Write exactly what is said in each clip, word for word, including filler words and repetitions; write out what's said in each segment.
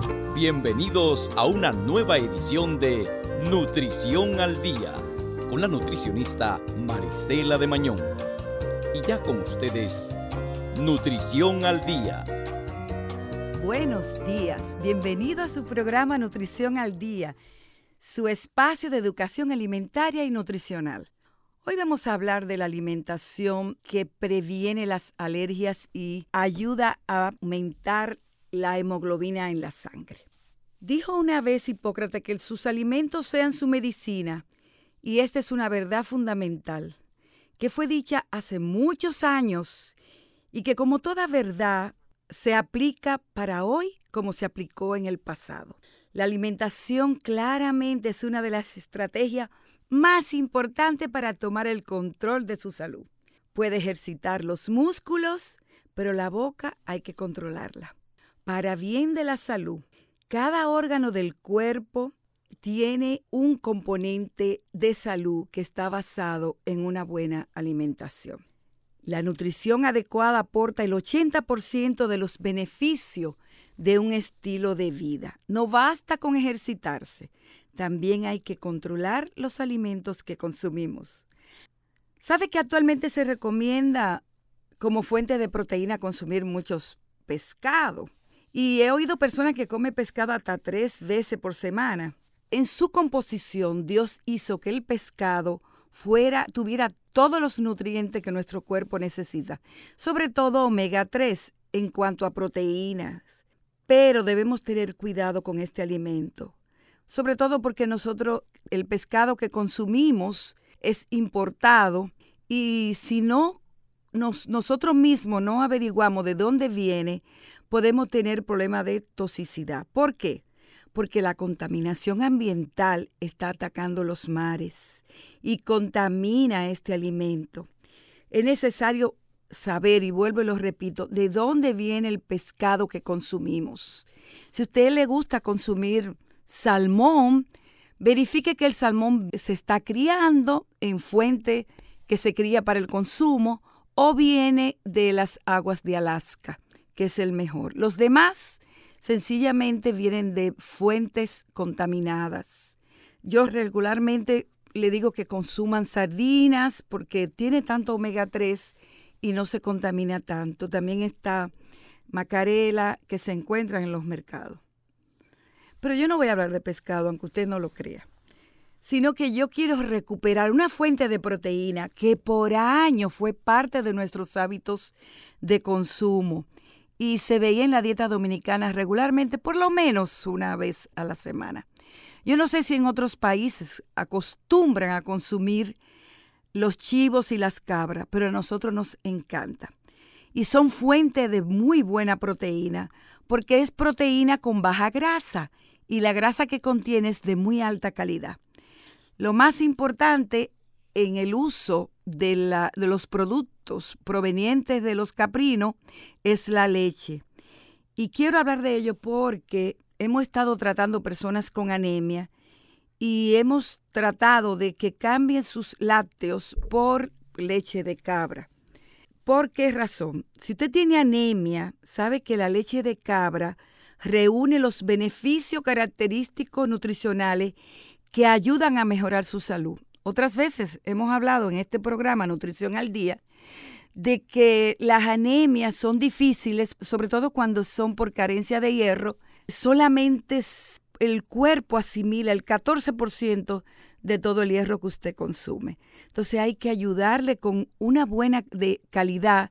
Bienvenidos a una nueva edición de Nutrición al Día, con la nutricionista Marisela de Mañón. Y ya con ustedes, Nutrición al Día. Buenos días, bienvenido a su programa Nutrición al Día, su espacio de educación alimentaria y nutricional. Hoy vamos a hablar de la alimentación que previene las alergias y ayuda a aumentar la hemoglobina en la sangre. Dijo una vez Hipócrates que sus alimentos sean su medicina, y esta es una verdad fundamental, que fue dicha hace muchos años y que, como toda verdad, se aplica para hoy como se aplicó en el pasado. La alimentación claramente es una de las estrategias más importantes para tomar el control de su salud. Puede ejercitar los músculos, pero la boca hay que controlarla. Para bien de la salud, cada órgano del cuerpo tiene un componente de salud que está basado en una buena alimentación. La nutrición adecuada aporta el ochenta por ciento de los beneficios de un estilo de vida. No basta con ejercitarse, también hay que controlar los alimentos que consumimos. ¿Sabe que actualmente se recomienda como fuente de proteína consumir muchos pescados? Y he oído personas que comen pescado hasta tres veces por semana. En su composición, Dios hizo que el pescado fuera, tuviera todos los nutrientes que nuestro cuerpo necesita, sobre todo omega tres en cuanto a proteínas. Pero debemos tener cuidado con este alimento, sobre todo porque nosotros, el pescado que consumimos es importado, y si no Nos, nosotros mismos no averiguamos de dónde viene, podemos tener problemas de toxicidad. ¿Por qué? Porque la contaminación ambiental está atacando los mares y contamina este alimento. Es necesario saber, y vuelvo y lo repito, de dónde viene el pescado que consumimos. Si a usted le gusta consumir salmón, verifique que el salmón se está criando en fuente que se cría para el consumo, o viene de las aguas de Alaska, que es el mejor. Los demás sencillamente vienen de fuentes contaminadas. Yo regularmente le digo que consuman sardinas porque tiene tanto omega tres y no se contamina tanto. También está macarela, que se encuentran en los mercados. Pero yo no voy a hablar de pescado, aunque usted no lo crea, sino que yo quiero recuperar una fuente de proteína que por años fue parte de nuestros hábitos de consumo y se veía en la dieta dominicana regularmente, por lo menos una vez a la semana. Yo no sé si en otros países acostumbran a consumir los chivos y las cabras, pero a nosotros nos encanta. Y son fuente de muy buena proteína, porque es proteína con baja grasa y la grasa que contiene es de muy alta calidad. Lo más importante en el uso de, la, de los productos provenientes de los caprinos es la leche. Y quiero hablar de ello porque hemos estado tratando personas con anemia y hemos tratado de que cambien sus lácteos por leche de cabra. ¿Por qué razón? Si usted tiene anemia, sabe que la leche de cabra reúne los beneficios característicos nutricionales que ayudan a mejorar su salud. Otras veces hemos hablado en este programa Nutrición al Día de que las anemias son difíciles, sobre todo cuando son por carencia de hierro. Solamente el cuerpo asimila el catorce por ciento de todo el hierro que usted consume. Entonces hay que ayudarle con una buena de calidad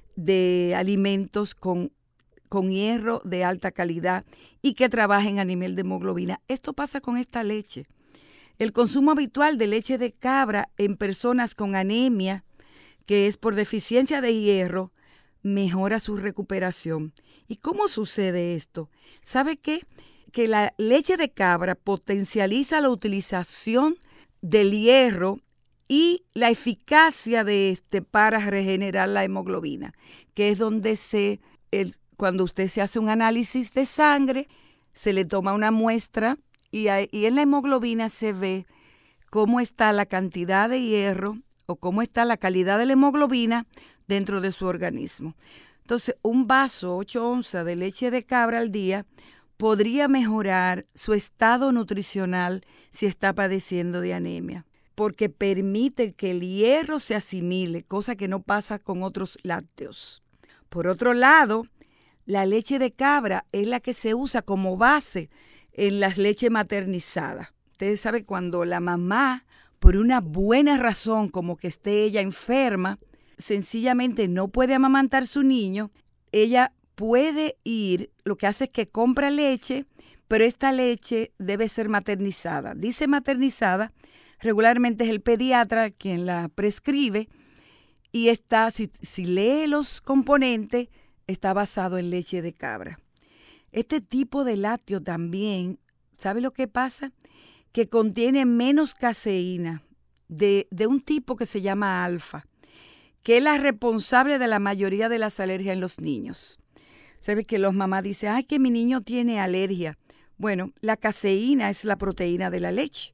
de alimentos con, con hierro de alta calidad y que trabajen a nivel de hemoglobina. Esto pasa con esta leche. El consumo habitual de leche de cabra en personas con anemia, que es por deficiencia de hierro, mejora su recuperación. ¿Y cómo sucede esto? ¿Sabe qué? Que la leche de cabra potencializa la utilización del hierro y la eficacia de este para regenerar la hemoglobina, que es donde se, el, cuando usted se hace un análisis de sangre, se le toma una muestra y, y en la hemoglobina se ve cómo está la cantidad de hierro o cómo está la calidad de la hemoglobina dentro de su organismo. Entonces, un vaso, ocho onzas de leche de cabra al día podría mejorar su estado nutricional si está padeciendo de anemia, porque permite que el hierro se asimile, cosa que no pasa con otros lácteos. Por otro lado, la leche de cabra es la que se usa como base en las leches maternizadas. Ustedes saben, cuando la mamá, por una buena razón, como que esté ella enferma, sencillamente no puede amamantar su niño, ella puede ir, lo que hace es que compra leche, pero esta leche debe ser maternizada. Dice maternizada, regularmente es el pediatra quien la prescribe y está, si, si lee los componentes, está basado en leche de cabra. Este tipo de lácteo también, ¿sabe lo que pasa? Que contiene menos caseína de, de un tipo que se llama alfa, que es la responsable de la mayoría de las alergias en los niños. ¿Sabe que los mamás dicen, ay, que mi niño tiene alergia? Bueno, la caseína es la proteína de la leche.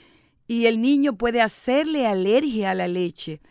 Y el niño puede hacerle alergia a la leche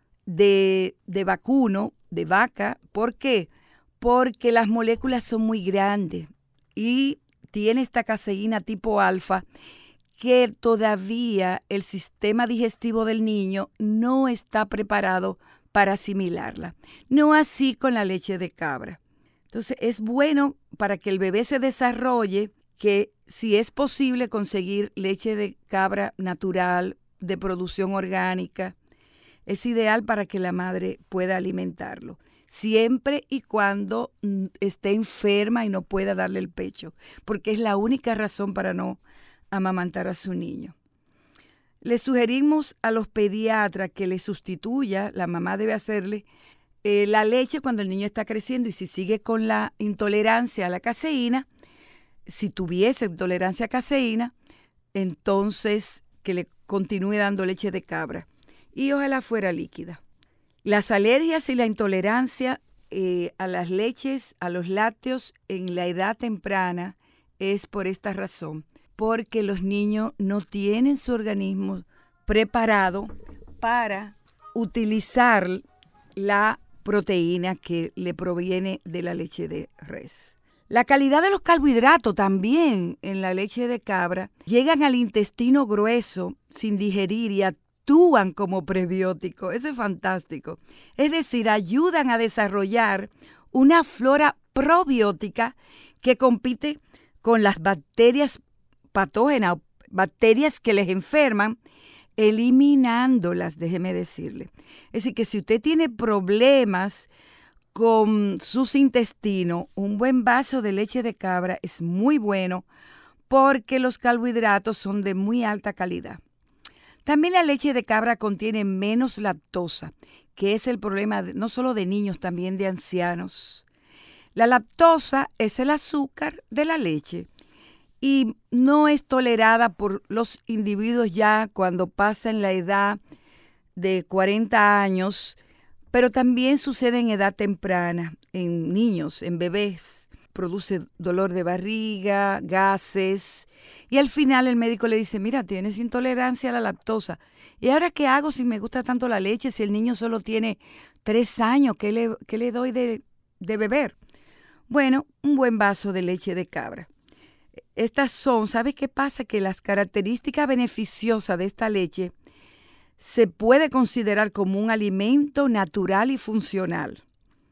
de, de vacuno, de vaca. ¿Por qué? Porque las moléculas son muy grandes y tiene esta caseína tipo alfa que todavía el sistema digestivo del niño no está preparado para asimilarla. No así con la leche de cabra. Entonces es bueno para que el bebé se desarrolle que si es posible conseguir leche de cabra natural, de producción orgánica, es ideal para que la madre pueda alimentarlo, siempre y cuando esté enferma y no pueda darle el pecho, porque es la única razón para no amamantar a su niño. Le sugerimos a los pediatras que le sustituya, la mamá debe hacerle eh, la leche cuando el niño está creciendo, y si sigue con la intolerancia a la caseína, si tuviese intolerancia a caseína, entonces que le continúe dando leche de cabra y ojalá fuera líquida. Las alergias y la intolerancia eh, a las leches, a los lácteos en la edad temprana es por esta razón, porque los niños no tienen su organismo preparado para utilizar la proteína que le proviene de la leche de res. La calidad de los carbohidratos también en la leche de cabra llegan al intestino grueso sin digerir y actúan como prebióticos. Eso es fantástico. Es decir, ayudan a desarrollar una flora probiótica que compite con las bacterias patógenas, bacterias que les enferman, eliminándolas, déjeme decirle. Es decir, que si usted tiene problemas con sus intestinos, un buen vaso de leche de cabra es muy bueno porque los carbohidratos son de muy alta calidad. También la leche de cabra contiene menos lactosa, que es el problema de, no solo de niños, también de ancianos. La lactosa es el azúcar de la leche y no es tolerada por los individuos ya cuando pasan la edad de cuarenta años, pero también sucede en edad temprana, en niños, en bebés. Produce dolor de barriga, gases, y al final el médico le dice, mira, tienes intolerancia a la lactosa. ¿Y ahora qué hago si me gusta tanto la leche, si el niño solo tiene tres años? ¿Qué le, qué le doy de, de beber? Bueno, un buen vaso de leche de cabra. Estas son, ¿sabes qué pasa? Que las características beneficiosas de esta leche se puede considerar como un alimento natural y funcional,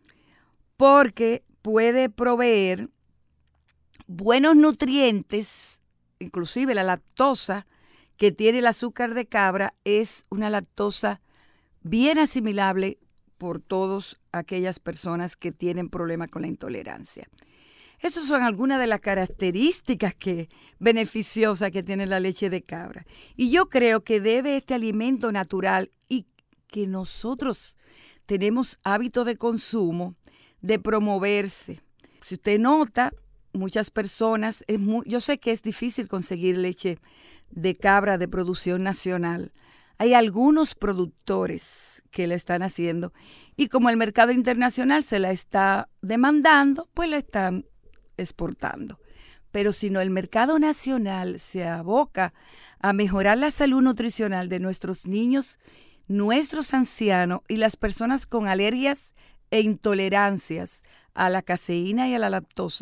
porque puede proveer buenos nutrientes, inclusive la lactosa que tiene el azúcar de cabra es una lactosa bien asimilable por todas aquellas personas que tienen problemas con la intolerancia. Esas son algunas de las características que, beneficiosas que tiene la leche de cabra. Y yo creo que debe este alimento natural y que nosotros tenemos hábito de consumo de promoverse. Si usted nota, muchas personas, es muy, yo sé que es difícil conseguir leche de cabra de producción nacional. Hay algunos productores que la están haciendo y como el mercado internacional se la está demandando, pues la están exportando. Pero si no, el mercado nacional se aboca a mejorar la salud nutricional de nuestros niños, nuestros ancianos y las personas con alergias e intolerancias a la caseína y a la lactosa,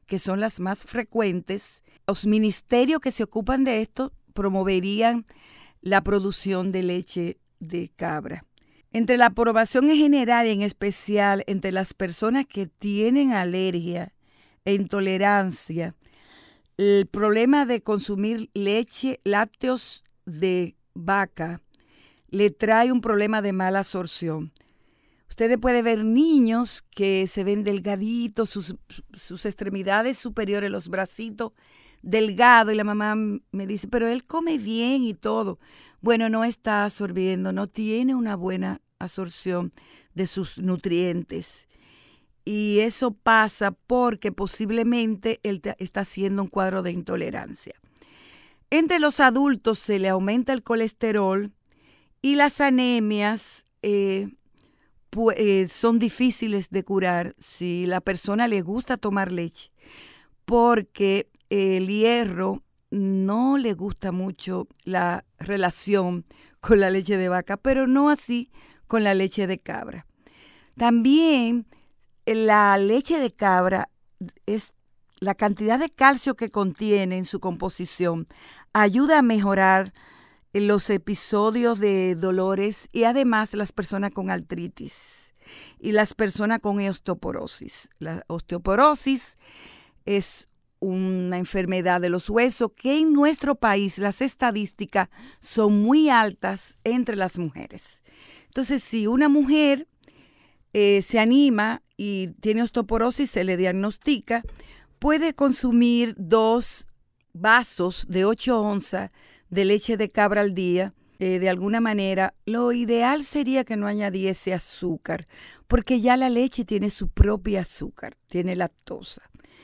que son las más frecuentes, los ministerios que se ocupan de esto promoverían la producción de leche de cabra. Entre la población en general y en especial entre las personas que tienen alergia e intolerancia, el problema de consumir leche, lácteos de vaca, le trae un problema de mala absorción. Ustedes pueden ver niños que se ven delgaditos, sus, sus extremidades superiores, los bracitos delgados, y la mamá me dice, pero él come bien y todo. Bueno, no está absorbiendo, no tiene una buena absorción de sus nutrientes. Y eso pasa porque posiblemente él está haciendo un cuadro de intolerancia. Entre los adultos se le aumenta el colesterol y las anemias eh, pu- eh, son difíciles de curar si la persona le gusta tomar leche, porque el hierro no le gusta mucho la relación con la leche de vaca, pero no así con la leche de cabra. También la leche de cabra, es la cantidad de calcio que contiene en su composición, ayuda a mejorar los episodios de dolores y además las personas con artritis y las personas con osteoporosis. La osteoporosis es una enfermedad de los huesos que en nuestro país las estadísticas son muy altas entre las mujeres. Entonces, si una mujer eh, se anima y tiene osteoporosis, se le diagnostica, puede consumir dos vasos de ocho onzas de leche de cabra al día. Eh, de alguna manera, lo ideal sería que no añadiese azúcar, porque ya la leche tiene su propia azúcar, tiene lactosa.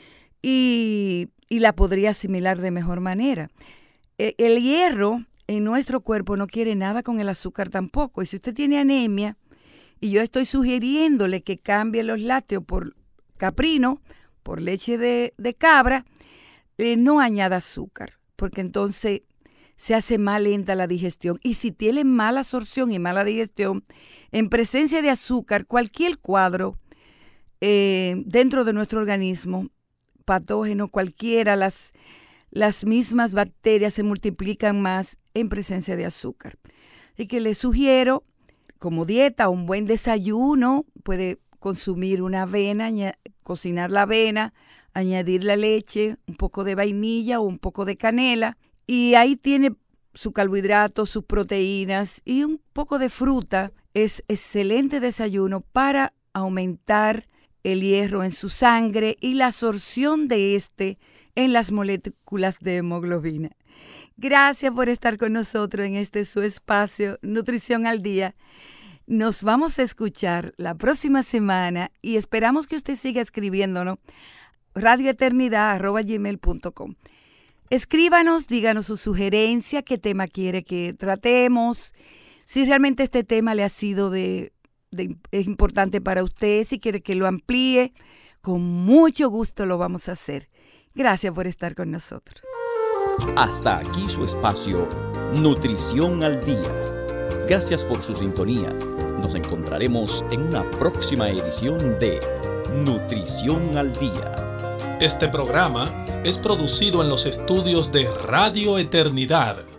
Y, y la podría asimilar de mejor manera. Eh, el hierro en nuestro cuerpo no quiere nada con el azúcar tampoco. Y si usted tiene anemia, y yo estoy sugiriéndole que cambie los lácteos por caprino, por leche de, de cabra, eh, no añada azúcar, porque entonces se hace más lenta la digestión. Y si tiene mala absorción y mala digestión, en presencia de azúcar, cualquier cuadro eh, dentro de nuestro organismo, patógeno cualquiera, las, las mismas bacterias se multiplican más en presencia de azúcar. Así que les sugiero, como dieta, un buen desayuno, puede consumir una avena, añ- cocinar la avena, añadir la leche, un poco de vainilla o un poco de canela, y ahí tiene su carbohidrato, sus proteínas y un poco de fruta. Es excelente desayuno para aumentar el hierro en su sangre y la absorción de este en las moléculas de hemoglobina. Gracias por estar con nosotros en este su espacio Nutrición al Día. Nos vamos a escuchar la próxima semana y esperamos que usted siga escribiéndonos radioeternidad arroba gmail punto com. Escríbanos, díganos su sugerencia, qué tema quiere que tratemos, si realmente este tema le ha sido de De, es importante para usted, si quiere que lo amplíe, con mucho gusto lo vamos a hacer. Gracias por estar con nosotros. Hasta aquí su espacio Nutrición al Día. Gracias por su sintonía. Nos encontraremos en una próxima edición de Nutrición al Día. Este programa es producido en los estudios de Radio Eternidad.